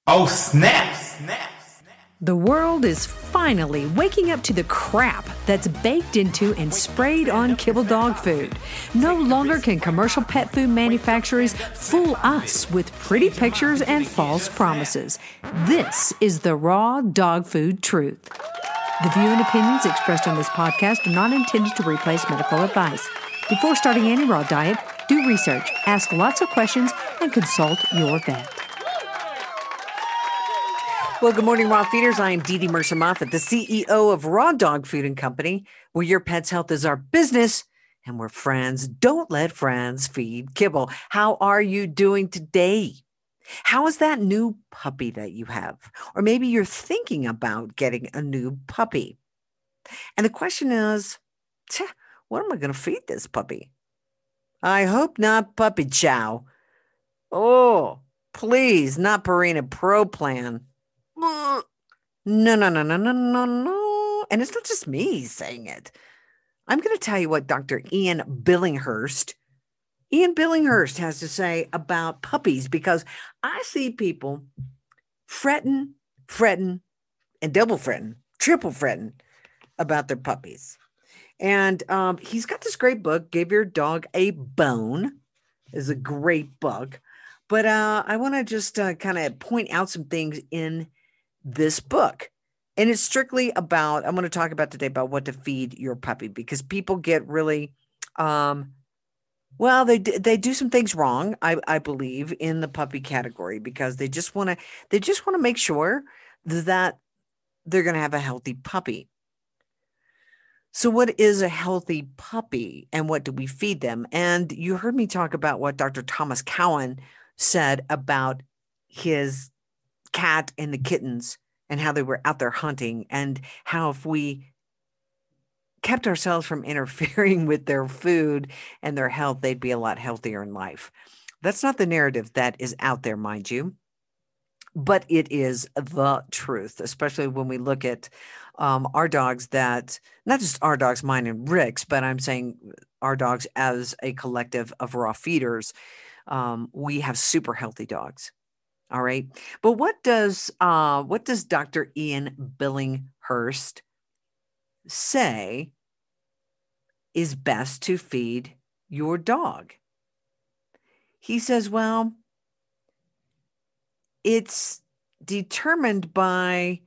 Oh, snap! The world is finally waking up to the crap that's baked into and sprayed on kibble dog food. No longer can commercial pet food manufacturers fool us with pretty pictures and false promises. This is the raw dog food truth. The view and opinions expressed on this podcast are not intended to replace medical advice. Before starting any raw diet, do research, ask lots of questions, and consult your vet. Well, good morning, Raw Feeders. I am Dee Dee Mercer-Moffat, the CEO of Raw Dog Food and Company, where your pet's health is our business and we're friends. Don't let friends feed kibble. How are you doing today? How is that new puppy that you have? Or maybe you're thinking about getting a new puppy. And the question is, what am I going to feed this puppy? I hope not puppy chow. Oh, please, not Purina Pro Plan. No. And it's not just me saying it. I'm going to tell you what Dr. Ian Billinghurst has to say about puppies, because I see people fretting, and double fretting, triple fretting about their puppies. And he's got this great book, Give Your Dog a Bone, is a great book. But I want to just kind of point out some things in this book. And it's strictly about, I'm going to talk about today about what to feed your puppy, because people get really, they do some things wrong, I believe, in the puppy category, because they just want to make sure that they're going to have a healthy puppy. So what is a healthy puppy and what do we feed them? And you heard me talk about what Dr. Thomas Cowan said about his cat and the kittens and how they were out there hunting, and how if we kept ourselves from interfering with their food and their health, they'd be a lot healthier in life. That's not the narrative that is out there, mind you, but it is the truth, especially when we look at our dogs, that not just our dogs, mine and Rick's, but I'm saying our dogs as a collective of raw feeders. We have super healthy dogs. All right. But what does Dr. Ian Billinghurst say is best to feed your dog? He says, well, it's determined by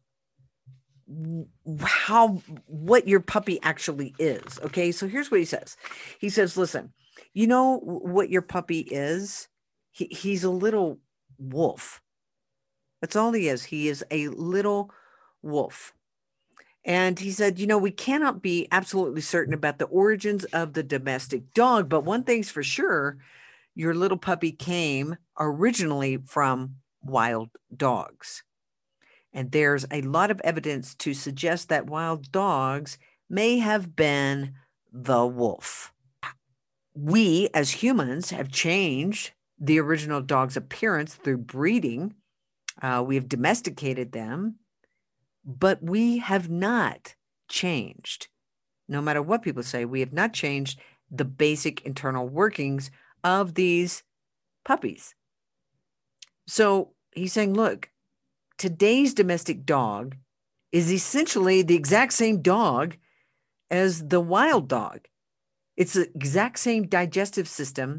what your puppy actually is. Okay. So here's what he says. He says, listen, you know what your puppy is? He's a little wolf. That's all he is. He is a little wolf. And he said, we cannot be absolutely certain about the origins of the domestic dog, but one thing's for sure, your little puppy came originally from wild dogs. And there's a lot of evidence to suggest that wild dogs may have been the wolf. We as humans have changed the original dog's appearance through breeding. We have domesticated them, but we have not changed. No matter what people say, we have not changed the basic internal workings of these puppies. So he's saying, look, today's domestic dog is essentially the exact same dog as the wild dog. It's the exact same digestive system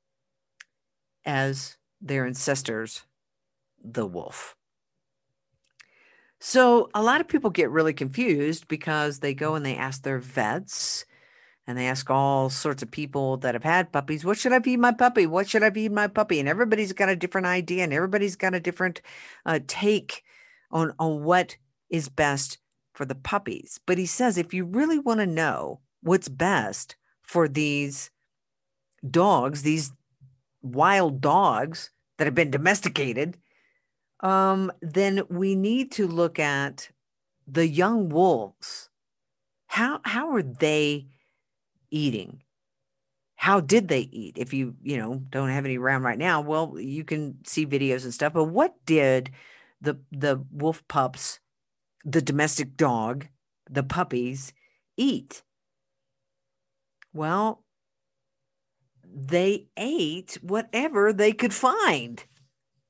as their ancestors, the wolf. So a lot of people get really confused because they go and they ask their vets, and they ask all sorts of people that have had puppies, what should I feed my puppy? What should I feed my puppy? And everybody's got a different idea, and everybody's got a different take on what is best for the puppies. But he says, if you really want to know what's best for these dogs, these wild dogs that have been domesticated, then we need to look at the young wolves. How are they eating? How did they eat? If you don't have any around right now, well, you can see videos and stuff. But what did the wolf pups, the domestic dog, the puppies eat? Well, they ate whatever they could find.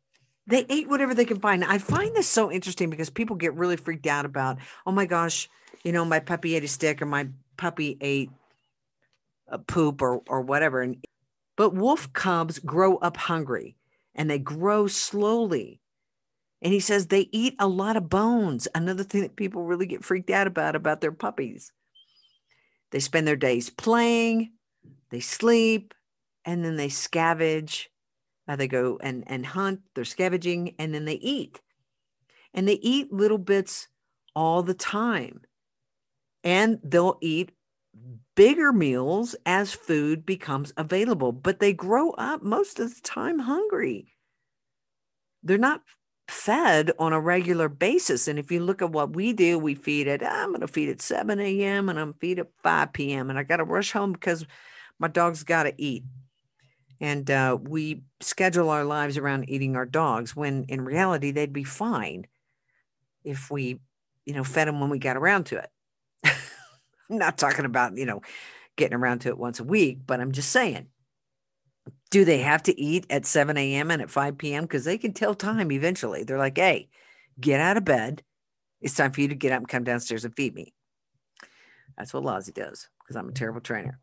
They ate whatever they can find. I find this so interesting because people get really freaked out about, oh my gosh, my puppy ate a stick or my puppy ate a poop or whatever. But wolf cubs grow up hungry and they grow slowly. And he says they eat a lot of bones. Another thing that people really get freaked out about their puppies. They spend their days playing, they sleep, and then they scavenge. They go and hunt, they're scavenging, and then they eat. And they eat little bits all the time. And they'll eat bigger meals as food becomes available. But they grow up most of the time hungry. They're not fed on a regular basis. And if you look at what we do, we feed at, I'm going to feed at 7 a.m. and I'm feed at 5 p.m. And I got to rush home because my dog's got to eat. And we schedule our lives around eating our dogs when in reality, they'd be fine if we, fed them when we got around to it. I'm not talking about, getting around to it once a week, but I'm just saying, do they have to eat at 7 a.m. and at 5 p.m.? Because they can tell time eventually. They're like, hey, get out of bed. It's time for you to get up and come downstairs and feed me. That's what Lozzie does because I'm a terrible trainer.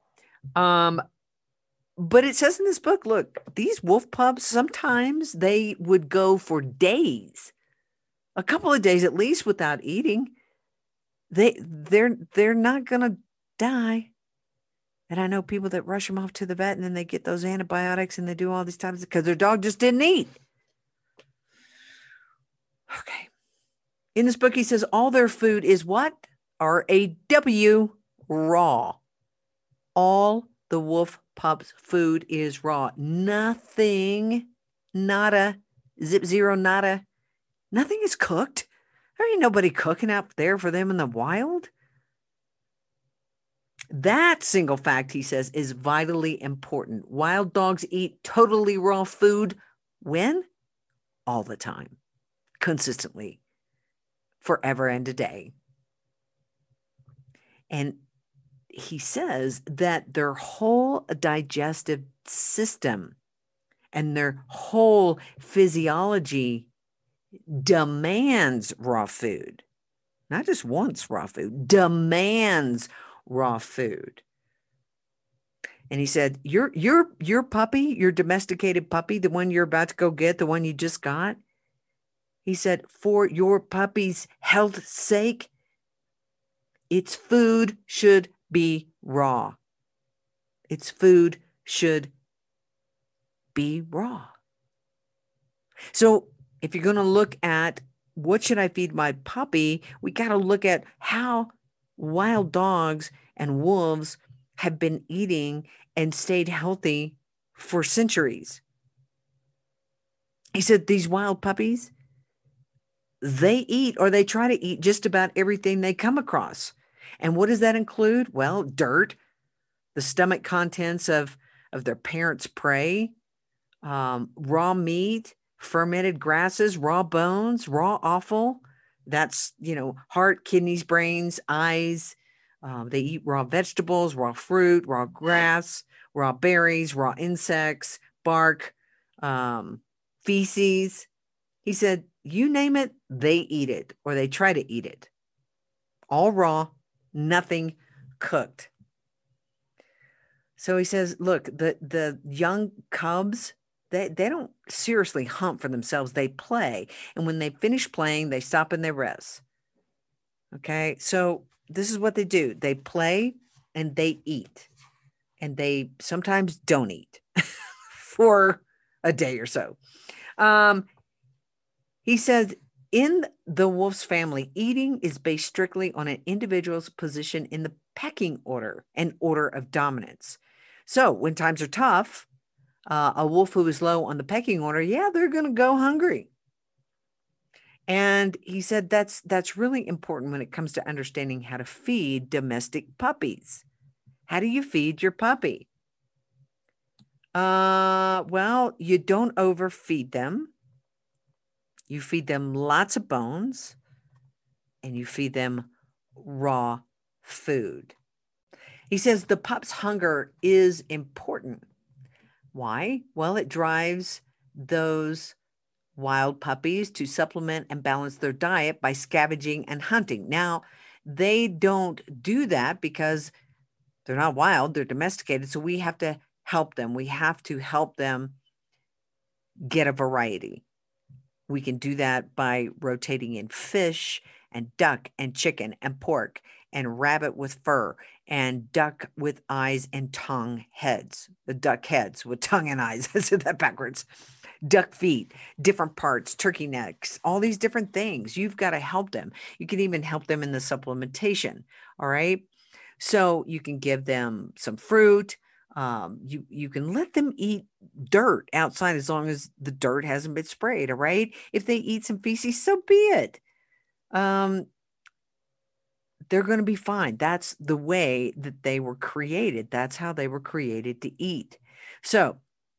But it says in this book, look, these wolf pups, sometimes they would go for days, a couple of days at least without eating. They're not going to die. And I know people that rush them off to the vet and then they get those antibiotics and they do all these times because their dog just didn't eat. Okay. In this book, he says all their food is what? R-A-W, raw. All the wolf pups' food is raw. Nothing, nada, zip zero, nada. Nothing is cooked. There ain't nobody cooking out there for them in the wild. That single fact, he says, is vitally important. Wild dogs eat totally raw food. When? All the time. Consistently. Forever and a day. And he says that their whole digestive system and their whole physiology demands raw food. Not just wants raw food, demands raw food. And he said, your puppy, your domesticated puppy, the one you're about to go get, the one you just got, he said, for your puppy's health's sake, its food should be raw. Its food should be raw. So if you're going to look at what should I feed my puppy, we got to look at how wild dogs and wolves have been eating and stayed healthy for centuries. He said these wild puppies, they eat or they try to eat just about everything they come across. And what does that include? Well, dirt, the stomach contents of their parents' prey, raw meat, fermented grasses, raw bones, raw offal. That's, heart, kidneys, brains, eyes. They eat raw vegetables, raw fruit, raw grass, raw berries, raw insects, bark, feces. He said, you name it, they eat it or they try to eat it. All raw, nothing cooked. So he says, look, the young cubs, they don't seriously hunt for themselves. They play. And when they finish playing, they stop and they rest. Okay. So this is what they do. They play and they eat. And they sometimes don't eat for a day or so. He says, in the wolf's family, eating is based strictly on an individual's position in the pecking order and order of dominance. So when times are tough, a wolf who is low on the pecking order, they're going to go hungry. And he said that's really important when it comes to understanding how to feed domestic puppies. How do you feed your puppy? Well, you don't overfeed them. You feed them lots of bones and you feed them raw food. He says the pup's hunger is important. Why? Well, it drives those wild puppies to supplement and balance their diet by scavenging and hunting. Now, they don't do that because they're not wild, they're domesticated. So we have to help them. We have to help them get a variety. We can do that by rotating in fish and duck and chicken and pork and rabbit with fur and duck with eyes and tongue heads. The duck heads with tongue and eyes. I said that backwards. Duck feet, different parts, turkey necks, all these different things. You've got to help them. You can even help them in the supplementation. All right. So you can give them some fruit. You can let them eat dirt outside as long as the dirt hasn't been sprayed. All right. If they eat some feces, so be it. They're going to be fine. That's the way that they were created. That's how they were created to eat. So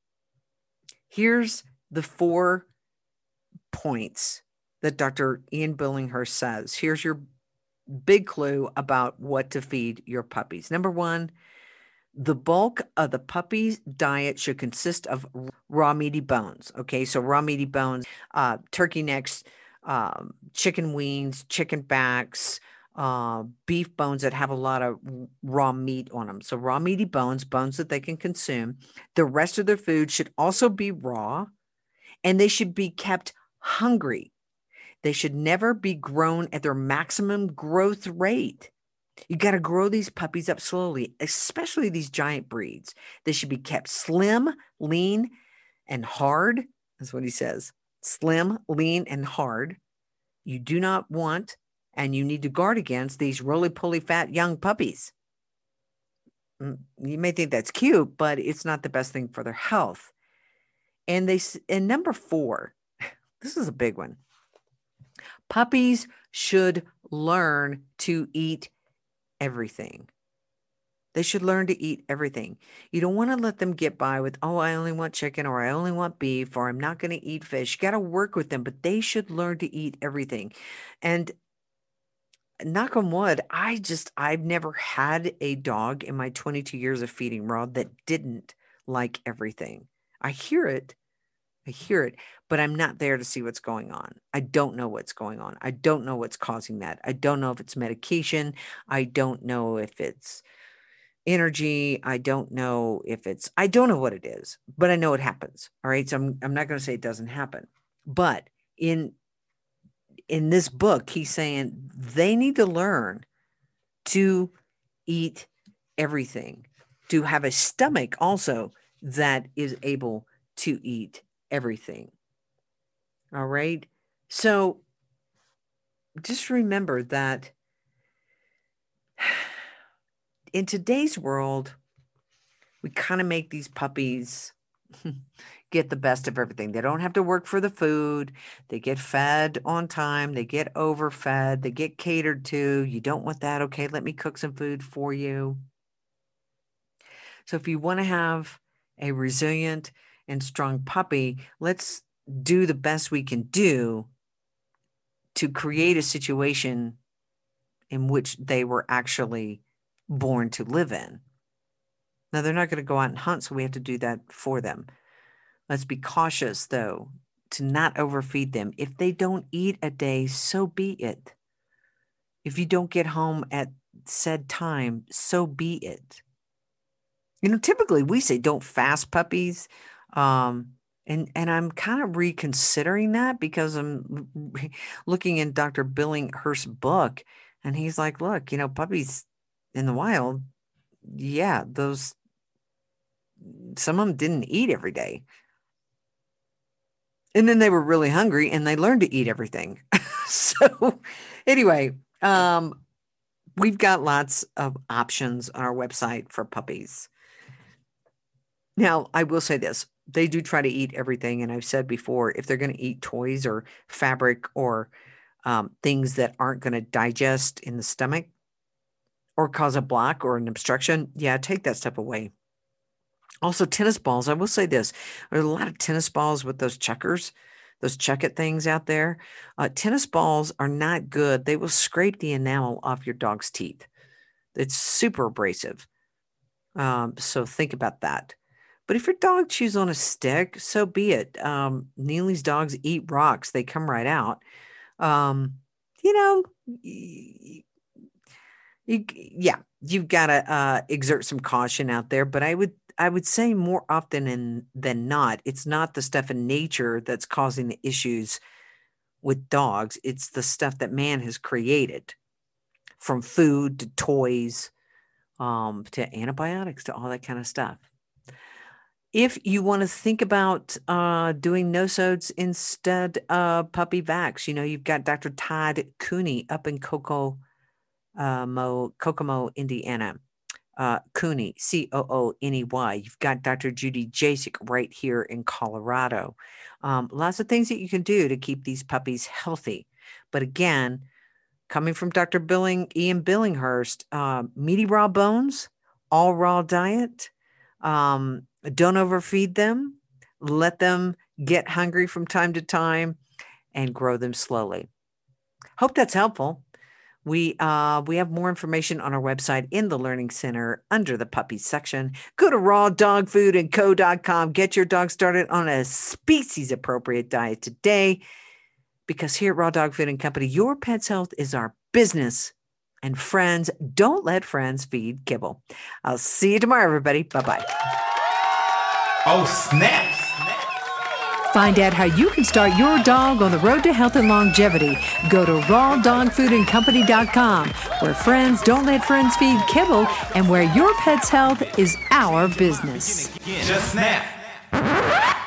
here's the 4 points that Dr. Ian Billinghurst says. Here's your big clue about what to feed your puppies. Number 1, the bulk of the puppy's diet should consist of raw meaty bones. Okay, so raw meaty bones, turkey necks, chicken wings, chicken backs, beef bones that have a lot of raw meat on them. So raw meaty bones that they can consume. The rest of their food should also be raw, and they should be kept hungry. They should never be grown at their maximum growth rate. You got to grow these puppies up slowly, especially these giant breeds. They should be kept slim, lean, and hard. That's what he says. Slim, lean, and hard. You do not want, and you need to guard against these roly-poly fat young puppies. You may think that's cute, but it's not the best thing for their health. And number 4, this is a big one. Puppies should learn to eat everything. They should learn to eat everything. You don't want to let them get by with, oh, I only want chicken, or I only want beef, or I'm not going to eat fish. You got to work with them, but they should learn to eat everything. And knock on wood, I've never had a dog in my 22 years of feeding raw that didn't like everything. I hear it, but I'm not there to see what's going on. I don't know what's going on. I don't know what's causing that. I don't know if it's medication. I don't know if it's energy. I don't know what it is, but I know it happens. All right. So I'm not going to say it doesn't happen, but in this book, he's saying they need to learn to eat everything, to have a stomach also that is able to eat everything. All right. So just remember that in today's world, we kind of make these puppies get the best of everything. They don't have to work for the food. They get fed on time. They get overfed. They get catered to. You don't want that. Okay, let me cook some food for you. So if you want to have a resilient and strong puppy, let's do the best we can do to create a situation in which they were actually born to live in. Now, they're not going to go out and hunt, so we have to do that for them. Let's be cautious, though, to not overfeed them. If they don't eat a day, so be it. If you don't get home at said time, so be it. You know, typically we say don't fast puppies. And I'm kind of reconsidering that because I'm looking in Dr. Billinghurst's book, and he's like, look, you know, puppies in the wild, yeah, some of them didn't eat every day. And then they were really hungry and they learned to eat everything. So anyway, we've got lots of options on our website for puppies. Now, I will say this. They do try to eat everything. And I've said before, if they're going to eat toys or fabric or things that aren't going to digest in the stomach or cause a block or an obstruction, yeah, take that stuff away. Also, tennis balls. I will say this. There's a lot of tennis balls with those checkers, those check-it things out there. Tennis balls are not good. They will scrape the enamel off your dog's teeth. It's super abrasive. So think about that. But if your dog chews on a stick, so be it. Neely's dogs eat rocks; they come right out. Um, you know, yeah, you've got to exert some caution out there. But I would say more often than not, it's not the stuff in nature that's causing the issues with dogs. It's the stuff that man has created, from food to toys, to antibiotics, to all that kind of stuff. If you want to think about doing no-sodes instead of puppy vax, you've got Dr. Todd Cooney up in Kokomo, Indiana. Cooney, Cooney. You've got Dr. Judy Jasek right here in Colorado. Lots of things that you can do to keep these puppies healthy. But again, coming from Dr. Ian Billinghurst, meaty raw bones, all raw diet. Don't overfeed them. Let them get hungry from time to time and grow them slowly. Hope that's helpful. We have more information on our website in the Learning Center under the puppies section. Go to rawdogfoodandco.com. Get your dog started on a species-appropriate diet today, because here at Raw Dog Food and Company, your pet's health is our business. And friends, don't let friends feed kibble. I'll see you tomorrow, everybody. Bye-bye. Oh, snap. Find out how you can start your dog on the road to health and longevity. Go to rawdogfoodandcompany.com, where friends don't let friends feed kibble, and where your pet's health is our business. Just snap.